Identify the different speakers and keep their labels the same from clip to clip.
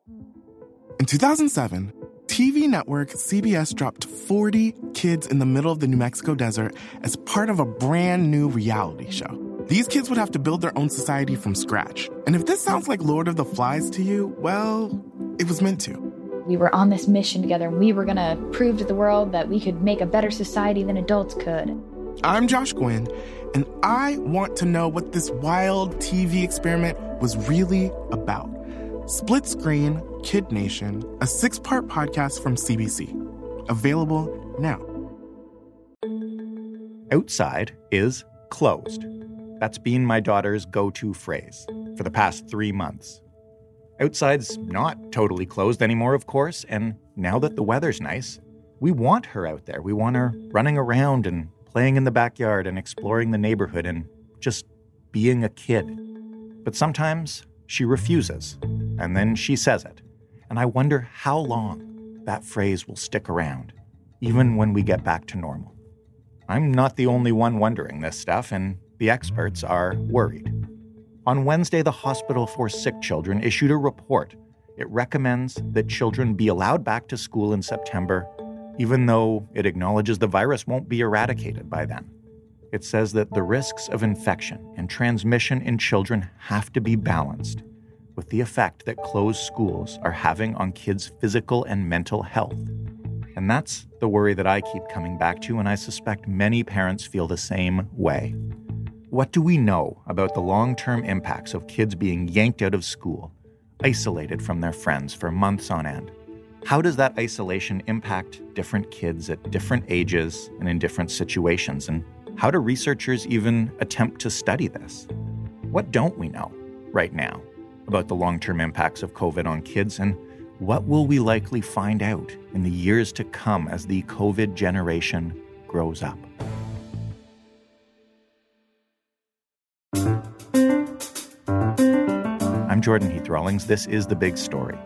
Speaker 1: In 2007, TV network CBS dropped 40 kids in the middle of the New Mexico desert as part of a brand new reality show. These kids would have to build their own society from scratch. And if this sounds like Lord of the Flies to you, well, it was meant to.
Speaker 2: We were on this mission together, and we were going to prove to the world that we could make a better society than adults could.
Speaker 1: I'm Josh Gwynn, and I want to know what this wild TV experiment was really about. Split Screen, Kid Nation, a 6-part podcast from CBC. Available now.
Speaker 3: Outside is closed. That's been my daughter's go-to phrase for the past 3 months. Outside's not totally closed anymore, of course, and now that the weather's nice, we want her out there. We want her running around and playing in the backyard and exploring the neighborhood and just being a kid. But sometimes she refuses, and then she says it. And I wonder how long that phrase will stick around, even when we get back to normal. I'm not the only one wondering this stuff, and the experts are worried. On Wednesday, the Hospital for Sick Children issued a report. It recommends that children be allowed back to school in September, even though it acknowledges the virus won't be eradicated by then. It says that the risks of infection and transmission in children have to be balanced with the effect that closed schools are having on kids' physical and mental health. And that's the worry that I keep coming back to, and I suspect many parents feel the same way. What do we know about the long-term impacts of kids being yanked out of school, isolated from their friends for months on end? How does that isolation impact different kids at different ages and in different situations? And how do researchers even attempt to study this? What don't we know right now about the long-term impacts of COVID on kids, and what will we likely find out in the years to come as the COVID generation grows up? I'm Jordan Heath Rawlings. This is The Big Story.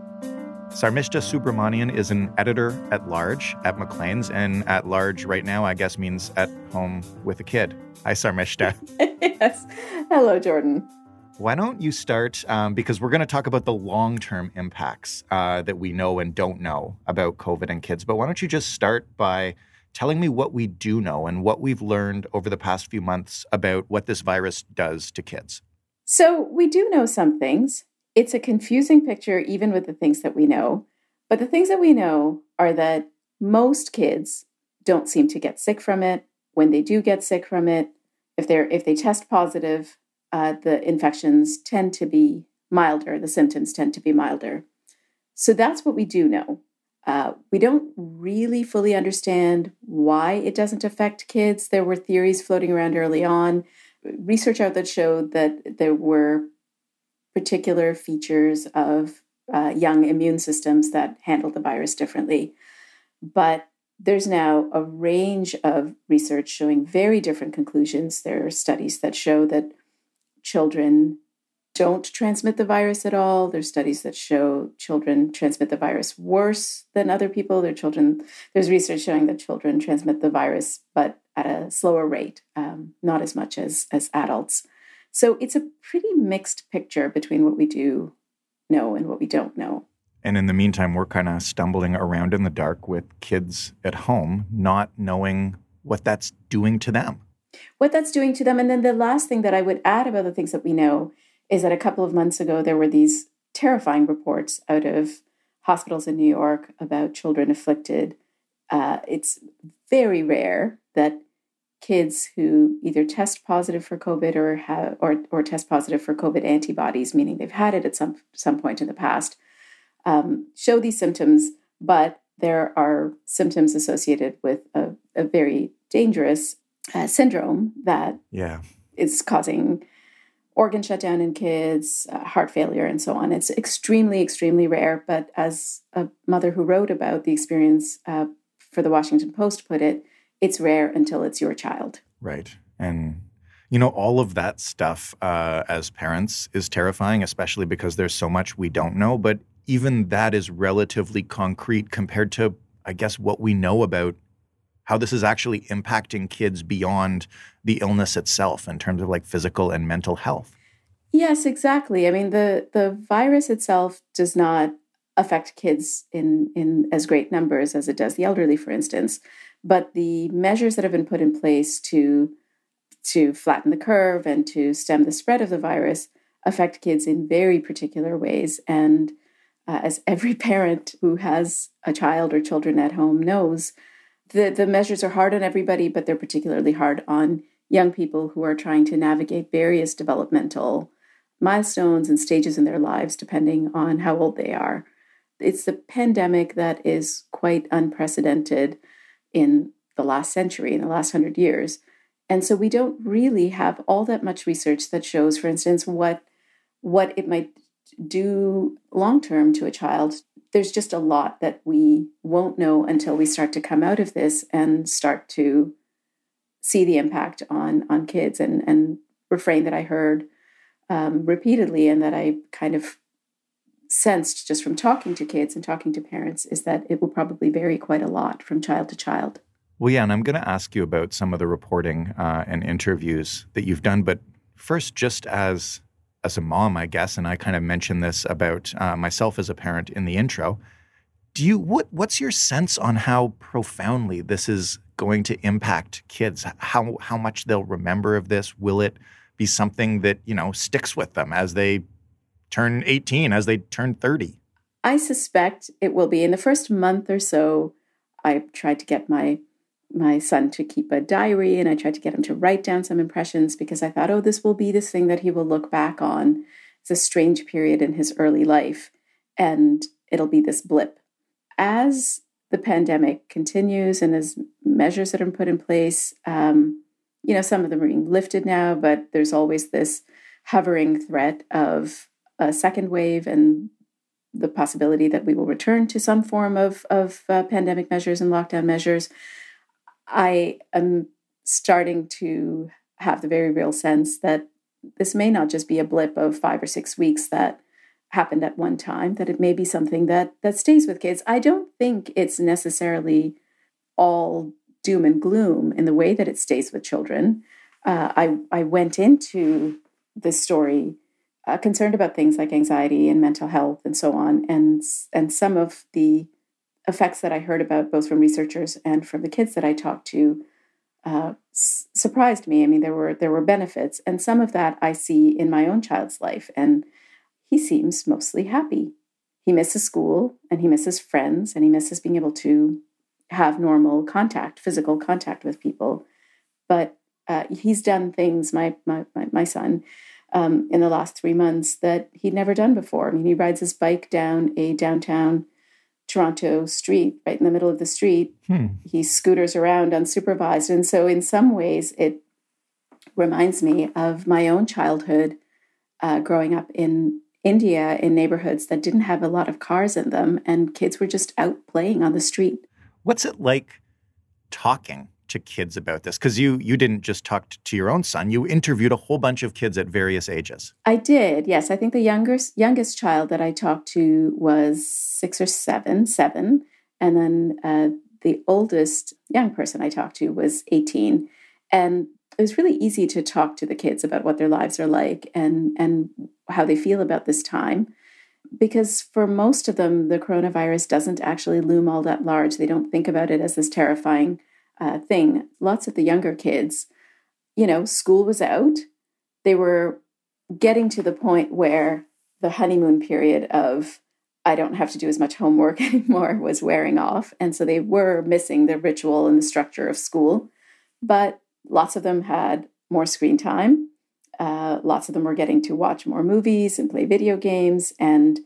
Speaker 3: Sarmishta Subramanian is an editor-at-large at Maclean's, and at large right now, I guess, means at home with a kid. Hi, Sarmishta.
Speaker 4: Yes. Hello, Jordan.
Speaker 3: Why don't you start, because we're going to talk about the long-term impacts that we know and don't know about COVID and kids, but why don't you just start by telling me what we do know and what we've learned over the past few months about what this virus does to kids?
Speaker 4: So we do know some things. It's a confusing picture, even with the things that we know. But the things that we know are that most kids don't seem to get sick from it. When they do get sick from it, if they test positive, the infections tend to be milder. The symptoms tend to be milder. So that's what we do know. We don't really fully understand why it doesn't affect kids. There were theories floating around early on. Research out that showed that there were particular features of young immune systems that handled the virus differently. But there's now a range of research showing very different conclusions. There are studies that show that children don't transmit the virus at all. There's studies that show children transmit the virus worse than other people. There's research showing that children transmit the virus, but at a slower rate, not as much as adults. So it's a pretty mixed picture between what we do know and what we don't know.
Speaker 3: And in the meantime, we're kind of stumbling around in the dark with kids at home, not knowing what that's doing to them.
Speaker 4: What that's doing to them. And then the last thing that I would add about the things that we know is that a couple of months ago, there were these terrifying reports out of hospitals in New York about children afflicted. It's very rare that kids who either test positive for COVID or test positive for COVID antibodies, meaning they've had it at some point in the past, show these symptoms, but there are symptoms associated with a very dangerous syndrome that is causing organ shutdown in kids, heart failure, and so on. It's extremely, extremely rare. But as a mother who wrote about the experience for the Washington Post put it, it's rare until it's your child.
Speaker 3: Right. And, you know, all of that stuff as parents is terrifying, especially because there's so much we don't know. But even that is relatively concrete compared to, I guess, what we know about how this is actually impacting kids beyond the illness itself in terms of like physical and mental health.
Speaker 4: Yes, exactly. I mean, the virus itself does not affect kids in as great numbers as it does the elderly, for instance. But the measures that have been put in place to flatten the curve and to stem the spread of the virus affect kids in very particular ways. And as every parent who has a child or children at home knows, the measures are hard on everybody, but they're particularly hard on young people who are trying to navigate various developmental milestones and stages in their lives, depending on how old they are. It's a pandemic that is quite unprecedented in the last century, in the last 100 years. And so we don't really have all that much research that shows, for instance, what it might do long term to a child. There's just a lot that we won't know until we start to come out of this and start to see the impact on kids. And refrain that I heard repeatedly and that I kind of sensed just from talking to kids and talking to parents is that it will probably vary quite a lot from child to child.
Speaker 3: Well, yeah, and I'm going to ask you about some of the reporting and interviews that you've done. But first, just as a mom, I guess, and I kind of mentioned this about myself as a parent in the intro, what's your sense on how profoundly this is going to impact kids? How much they'll remember of this? Will it be something that, sticks with them as they turn 18, as they turn 30?
Speaker 4: I suspect it will be. In the first month or so, I tried to get my son to keep a diary, and I tried to get him to write down some impressions because I thought, this will be this thing that he will look back on. It's a strange period in his early life, and it'll be this blip. As the pandemic continues and as measures that are put in place, some of them are being lifted now, but there's always this hovering threat of a second wave and the possibility that we will return to some form of pandemic measures and lockdown measures. I am starting to have the very real sense that this may not just be a blip of 5 or 6 weeks that happened at one time, that it may be something that stays with kids. I don't think it's necessarily all doom and gloom in the way that it stays with children. I went into this story concerned about things like anxiety and mental health and so on, and some of the effects that I heard about both from researchers and from the kids that I talked to surprised me. I mean, there were benefits, and some of that I see in my own child's life, and he seems mostly happy. He misses school, and he misses friends, and he misses being able to have normal contact, physical contact with people. But he's done things, my son, in the last 3 months that he'd never done before. I mean, he rides his bike down a downtown Toronto street, right in the middle of the street. He scooters around unsupervised. And so in some ways, it reminds me of my own childhood growing up in India in neighborhoods that didn't have a lot of cars in them, and kids were just out playing on the street.
Speaker 3: What's it like talking to kids about this? Because you didn't just talk to your own son. You interviewed a whole bunch of kids at various ages.
Speaker 4: I did, yes. I think the youngest child that I talked to was 6 or 7. And then the oldest young person I talked to was 18. And it was really easy to talk to the kids about what their lives are like and how they feel about this time. Because for most of them, the coronavirus doesn't actually loom all that large. They don't think about it as this terrifying thing. Lots of the younger kids, school was out. They were getting to the point where the honeymoon period of I don't have to do as much homework anymore was wearing off. And so they were missing the ritual and the structure of school. But lots of them had more screen time. Lots of them were getting to watch more movies and play video games and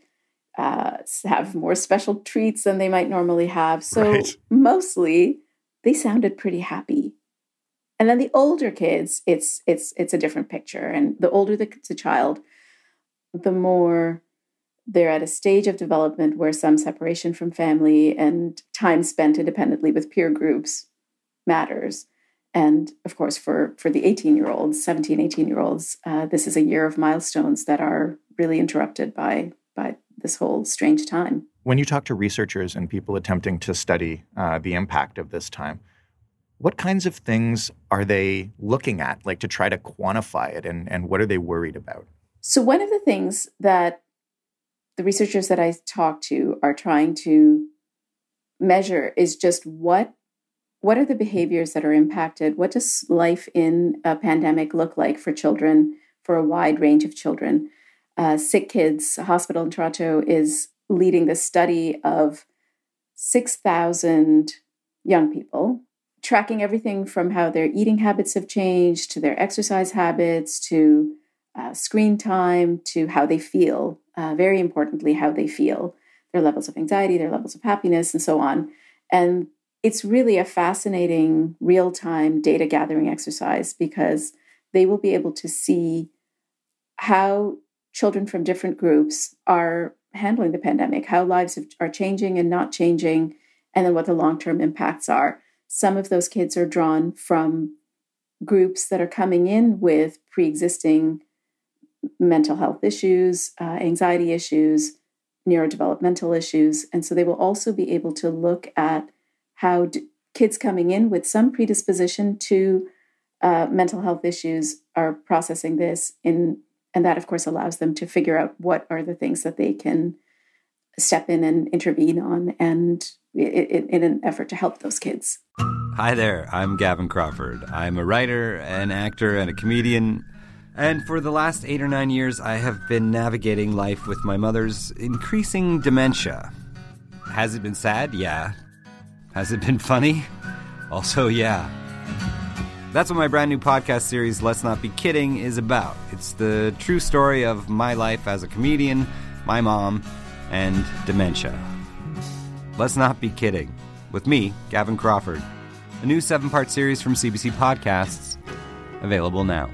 Speaker 4: have more special treats than they might normally have. So Mostly they sounded pretty happy. And then the older kids, it's a different picture. And the older the child, the more they're at a stage of development where some separation from family and time spent independently with peer groups matters. And of course, for the 18-year-olds, 17, 18-year-olds, this is a year of milestones that are really interrupted by this whole strange time.
Speaker 3: When you talk to researchers and people attempting to study the impact of this time, what kinds of things are they looking at, like to try to quantify it, and what are they worried about?
Speaker 4: So one of the things that the researchers that I talk to are trying to measure is just what are the behaviors that are impacted? What does life in a pandemic look like for children, for a wide range of children? Sick Kids Hospital in Toronto is leading the study of 6,000 young people, tracking everything from how their eating habits have changed, to their exercise habits, to screen time, to how they feel, very importantly, how they feel, their levels of anxiety, their levels of happiness, and so on. And it's really a fascinating real-time data gathering exercise because they will be able to see how children from different groups are handling the pandemic, how lives are changing and not changing, and then what the long-term impacts are. Some of those kids are drawn from groups that are coming in with pre-existing mental health issues, anxiety issues, neurodevelopmental issues. And so they will also be able to look at how kids coming in with some predisposition to mental health issues are processing this and that, of course, allows them to figure out what are the things that they can step in and intervene on and in an effort to help those kids.
Speaker 5: Hi there, I'm Gavin Crawford. I'm a writer, an actor, and a comedian. And for the last 8 or 9 years, I have been navigating life with my mother's increasing dementia. Has it been sad? Yeah. Has it been funny? Also, yeah. That's what my brand new podcast series, Let's Not Be Kidding, is about. It's the true story of my life as a comedian, my mom, and dementia. Let's Not Be Kidding. With me, Gavin Crawford. A new 7-part series from CBC Podcasts. Available now.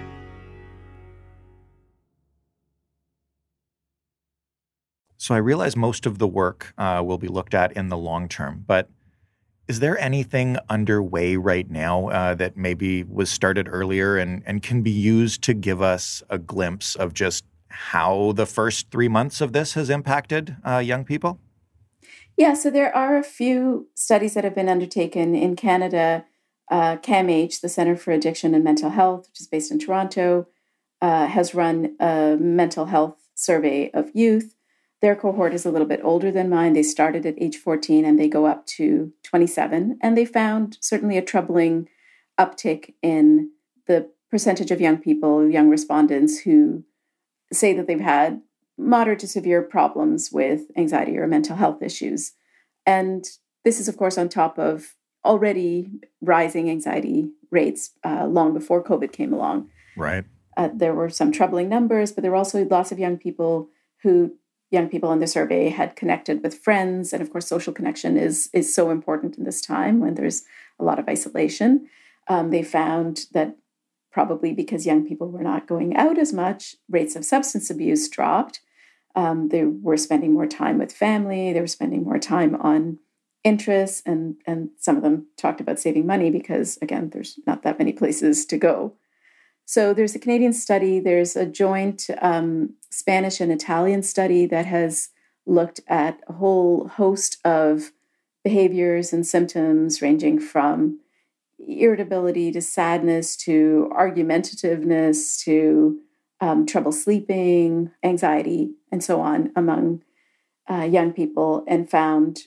Speaker 3: So I realize most of the work will be looked at in the long term, but is there anything underway right now that maybe was started earlier and can be used to give us a glimpse of just how the first 3 months of this has impacted young people?
Speaker 4: Yeah, so there are a few studies that have been undertaken in Canada. CAMH, the Centre for Addiction and Mental Health, which is based in Toronto, has run a mental health survey of youth. Their cohort is a little bit older than mine. They started at age 14 and they go up to 27. And they found certainly a troubling uptick in the percentage of young people, young respondents who say that they've had moderate to severe problems with anxiety or mental health issues. And this is, of course, on top of already rising anxiety rates long before COVID came along.
Speaker 3: Right.
Speaker 4: There were some troubling numbers, but there were also lots of young people in the survey had connected with friends. And of course, social connection is so important in this time when there's a lot of isolation. They found that probably because young people were not going out as much, rates of substance abuse dropped. They were spending more time with family. They were spending more time on interests. And some of them talked about saving money because, again, there's not that many places to go. So there's a Canadian study, there's a joint Spanish and Italian study that has looked at a whole host of behaviors and symptoms ranging from irritability to sadness to argumentativeness to trouble sleeping, anxiety, and so on among young people, and found,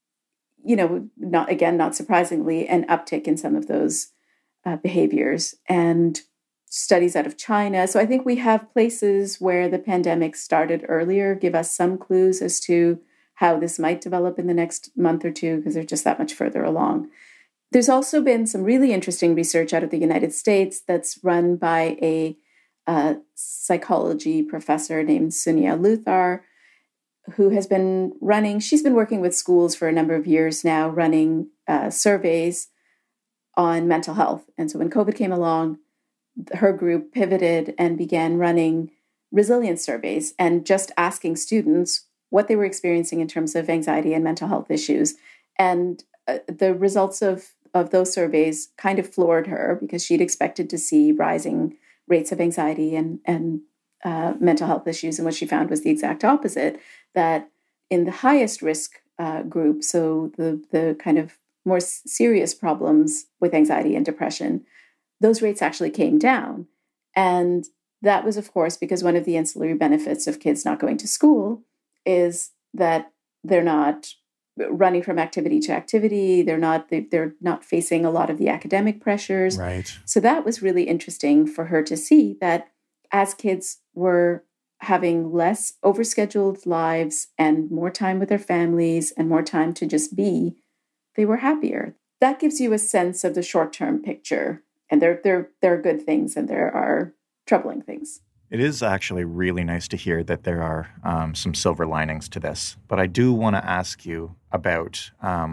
Speaker 4: not surprisingly, an uptick in some of those behaviors. And studies out of China. So I think we have places where the pandemic started earlier, give us some clues as to how this might develop in the next month or two, because they're just that much further along. There's also been some really interesting research out of the United States that's run by a psychology professor named Sonia Luthar, who has been she's been working with schools for a number of years now, running surveys on mental health. And so when COVID came along, her group pivoted and began running resilience surveys and just asking students what they were experiencing in terms of anxiety and mental health issues. And the results of those surveys kind of floored her because she'd expected to see rising rates of anxiety and mental health issues. And what she found was the exact opposite, that in the highest risk group, so the kind of more serious problems with anxiety and depression, those rates actually came down. And that was, of course, because one of the ancillary benefits of kids not going to school is that they're not running from activity to activity. They're not facing a lot of the academic pressures.
Speaker 3: Right.
Speaker 4: So that was really interesting for her to see that as kids were having less overscheduled lives and more time with their families and more time to just be, they were happier. That gives you a sense of the short-term picture. And there are good things and there are troubling things.
Speaker 3: It is actually really nice to hear that there are some silver linings to this. But I do want to ask you about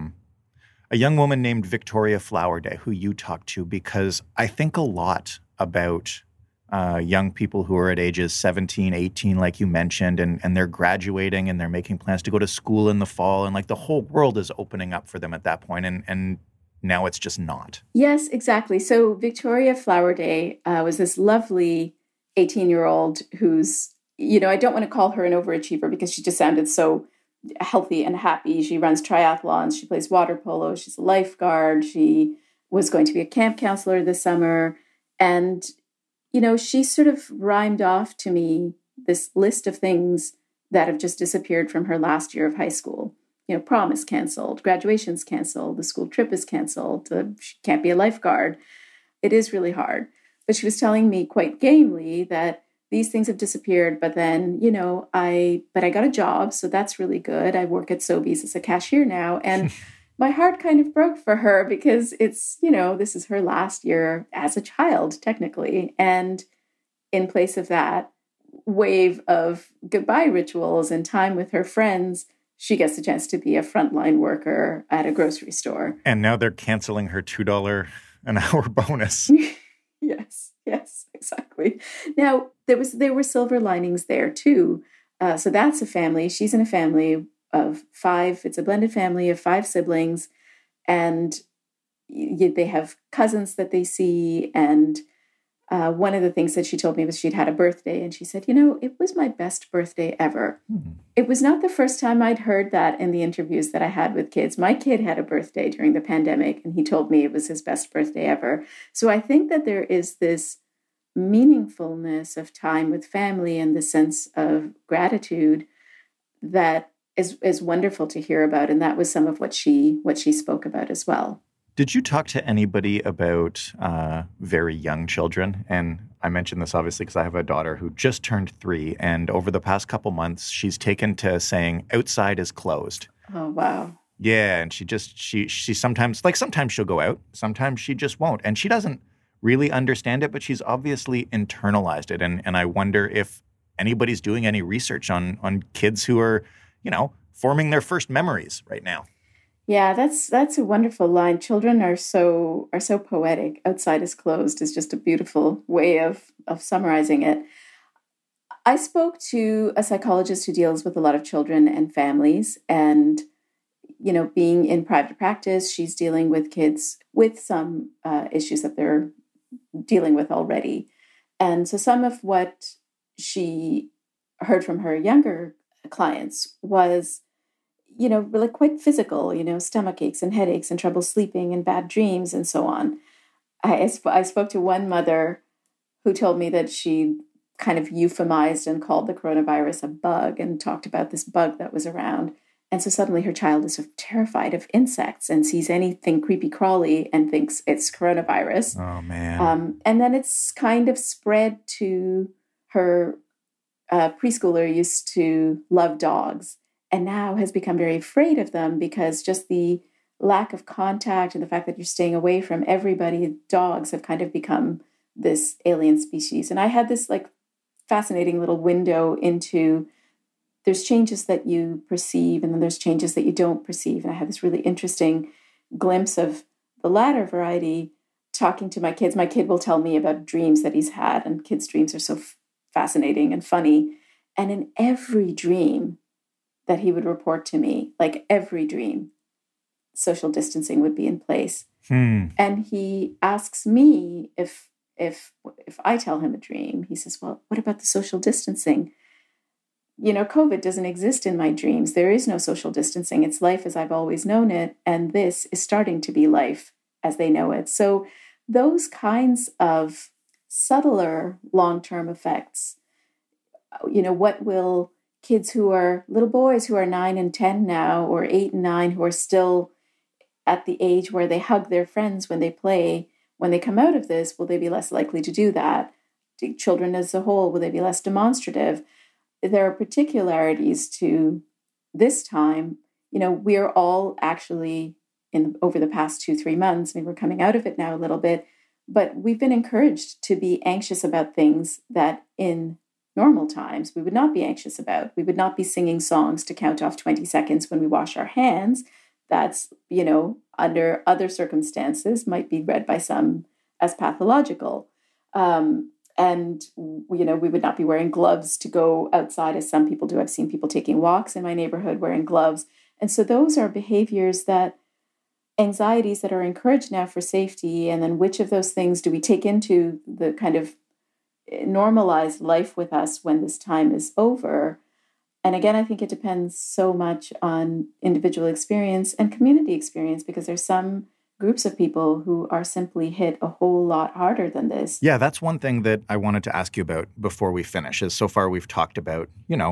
Speaker 3: a young woman named Victoria Flowerday, who you talked to, because I think a lot about young people who are at ages 17, 18, like you mentioned, and they're graduating and they're making plans to go to school in the fall. And like the whole world is opening up for them at that point. And now it's just not.
Speaker 4: Yes, exactly. So Victoria Flowerday was this lovely 18-year-old who's, I don't want to call her an overachiever because she just sounded so healthy and happy. She runs triathlons. She plays water polo. She's a lifeguard. She was going to be a camp counselor this summer. And, she sort of rhymed off to me this list of things that have just disappeared from her last year of high school. Prom is canceled, graduation's canceled, the school trip is canceled, she can't be a lifeguard. It is really hard. But she was telling me quite gamely that these things have disappeared, but then, I got a job, so that's really good. I work at Sobeys as a cashier now, and my heart kind of broke for her because it's, this is her last year as a child, technically. And in place of that wave of goodbye rituals and time with her friends, she gets a chance to be a frontline worker at a grocery store.
Speaker 3: And now they're canceling her $2 an hour bonus.
Speaker 4: Yes, exactly. Now, there were silver linings there, too. So that's a family. She's in a family of 5. It's a blended family of 5 siblings. And they have cousins that they see. And one of the things that she told me was she'd had a birthday. And she said, it was my best birthday ever. It was not the first time I'd heard that in the interviews that I had with kids. My kid had a birthday during the pandemic, and he told me it was his best birthday ever. So I think that there is this meaningfulness of time with family and the sense of gratitude that is wonderful to hear about. And that was some of what she spoke about as well.
Speaker 3: Did you talk to anybody about very young children? And I mentioned this obviously because I have a daughter who just turned 3. And over the past couple months, she's taken to saying outside is closed.
Speaker 4: Oh, wow.
Speaker 3: Yeah. And she sometimes she'll go out. Sometimes she just won't. And she doesn't really understand it, but she's obviously internalized it. And I wonder if anybody's doing any research on kids who are, forming their first memories right now.
Speaker 4: Yeah, that's a wonderful line. Children are so poetic. Outside is closed is just a beautiful way of summarizing it. I spoke to a psychologist who deals with a lot of children and families, and being in private practice, she's dealing with kids with some issues that they're dealing with already. And so some of what she heard from her younger clients was really quite physical, stomach aches and headaches and trouble sleeping and bad dreams and so on. I spoke to one mother who told me that she kind of euphemized and called the coronavirus a bug and talked about this bug that was around. And so suddenly her child is sort of terrified of insects and sees anything creepy crawly and thinks it's coronavirus.
Speaker 3: Oh, man.
Speaker 4: And then it's kind of spread to her preschooler used to love dogs and now has become very afraid of them because just the lack of contact and the fact that you're staying away from everybody, dogs have kind of become this alien species. And I had this fascinating little window into there's changes that you perceive and then there's changes that you don't perceive. And I had this really interesting glimpse of the latter variety talking to my kids. My kid will tell me about dreams that he's had, and kids' dreams are so fascinating and funny. And in every dream that he would report to me, every dream, social distancing would be in place. And he asks me if I tell him a dream, he says, well, what about the social distancing? COVID doesn't exist in my dreams. There is no social distancing. It's life as I've always known it. And this is starting to be life as they know it. So those kinds of subtler long-term effects. What will kids who are little boys who are 9 and 10 now, or 8 and 9, who are still at the age where they hug their friends when they play, when they come out of this, will they be less likely to do that? Children as a whole, will they be less demonstrative? There are particularities to this time. We're all actually over the past 2-3 months, we're coming out of it now a little bit, but we've been encouraged to be anxious about things that in normal times we would not be anxious about. We would not be singing songs to count off 20 seconds when we wash our hands. That's, under other circumstances might be read by some as pathological. And we would not be wearing gloves to go outside as some people do. I've seen people taking walks in my neighborhood wearing gloves. And so those are anxieties that are encouraged now for safety. And then which of those things do we take into the kind of normalized life with us when this time is over? And again, I think it depends so much on individual experience and community experience, because there's some groups of people who are simply hit a whole lot harder than this.
Speaker 3: Yeah, that's one thing that I wanted to ask you about before we finish. Is so far we've talked about,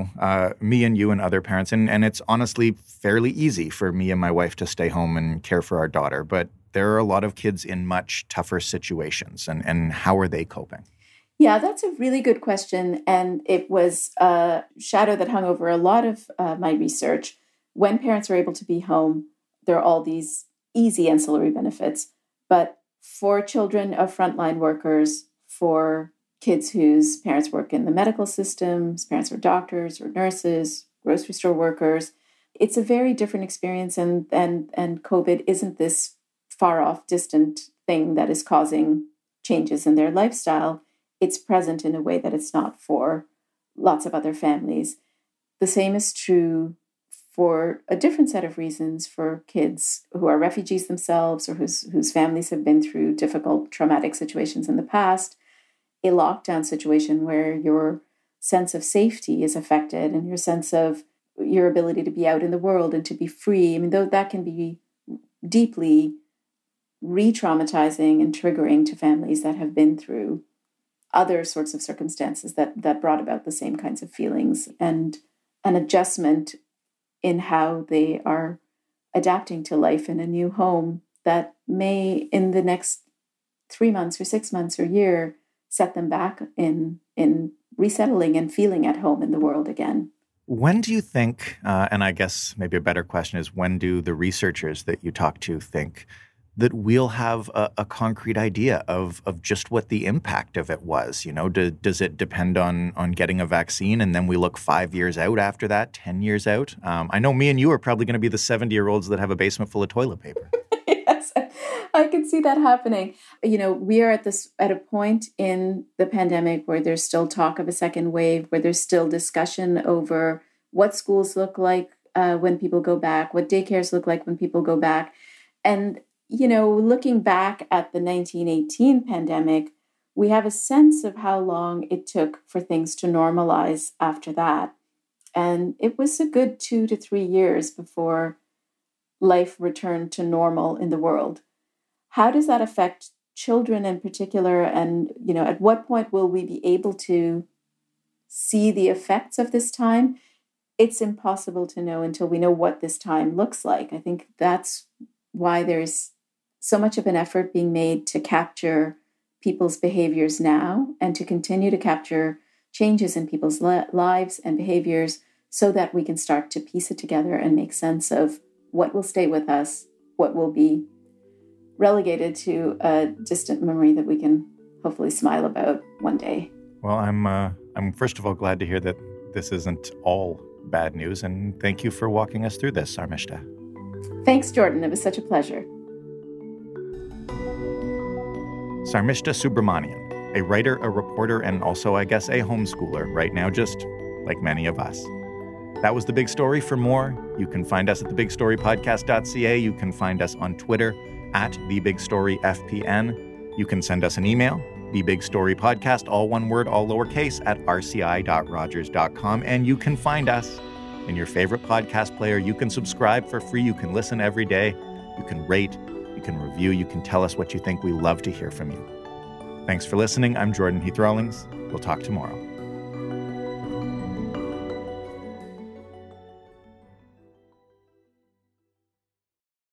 Speaker 3: me and you and other parents, and it's honestly fairly easy for me and my wife to stay home and care for our daughter. But there are a lot of kids in much tougher situations, and how are they coping?
Speaker 4: Yeah, that's a really good question. And it was a shadow that hung over a lot of my research. When parents are able to be home, there are all these easy ancillary benefits. But for children of frontline workers, for kids whose parents work in the medical systems, parents are doctors or nurses, grocery store workers, it's a very different experience. And COVID isn't this far off, distant thing that is causing changes in their lifestyle. It's present in a way that it's not for lots of other families. The same is true for a different set of reasons for kids who are refugees themselves or whose families have been through difficult, traumatic situations in the past. A lockdown situation where your sense of safety is affected and your sense of your ability to be out in the world and to be free. Though that can be deeply re-traumatizing and triggering to families that have been through other sorts of circumstances that brought about the same kinds of feelings, and an adjustment in how they are adapting to life in a new home that may, in the next 3 months or 6 months or year, set them back in resettling and feeling at home in the world again.
Speaker 3: When do you think, and I guess maybe a better question is, when do the researchers that you talk to think that we'll have a concrete idea of just what the impact of it was? Does it depend on getting a vaccine and then we look 5 years out after that, 10 years out? I know me and you are probably going to be the 70-year-olds that have a basement full of toilet paper.
Speaker 4: Yes, I can see that happening. We are at a point in the pandemic where there's still talk of a second wave, where there's still discussion over what schools look like when people go back, what daycares look like when people go back. And looking back at the 1918 pandemic, we have a sense of how long it took for things to normalize after that. And it was a good 2 to 3 years before life returned to normal in the world. How does that affect children in particular? And, at what point will we be able to see the effects of this time? It's impossible to know until we know what this time looks like. I think that's why there's so much of an effort being made to capture people's behaviors now and to continue to capture changes in people's lives and behaviors so that we can start to piece it together and make sense of what will stay with us, what will be relegated to a distant memory that we can hopefully smile about one day.
Speaker 3: Well, I'm first of all glad to hear that this isn't all bad news, and thank you for walking us through this, Sarmishta.
Speaker 4: Thanks, Jordan. It was such a pleasure.
Speaker 3: Sarmishta Subramanian, a writer, a reporter, and also, I guess, a homeschooler right now, just like many of us. That was The Big Story. For more, you can find us at thebigstorypodcast.ca. You can find us on Twitter at TheBigStoryFPN. You can send us an email, TheBigStoryPodcast, all one word, all lowercase, at rci.rogers.com. And you can find us in your favorite podcast player. You can subscribe for free. You can listen every day. You can rate. You can review. You can tell us what you think. We love to hear from you. Thanks for listening. I'm Jordan Heath Rawlings. We'll talk tomorrow.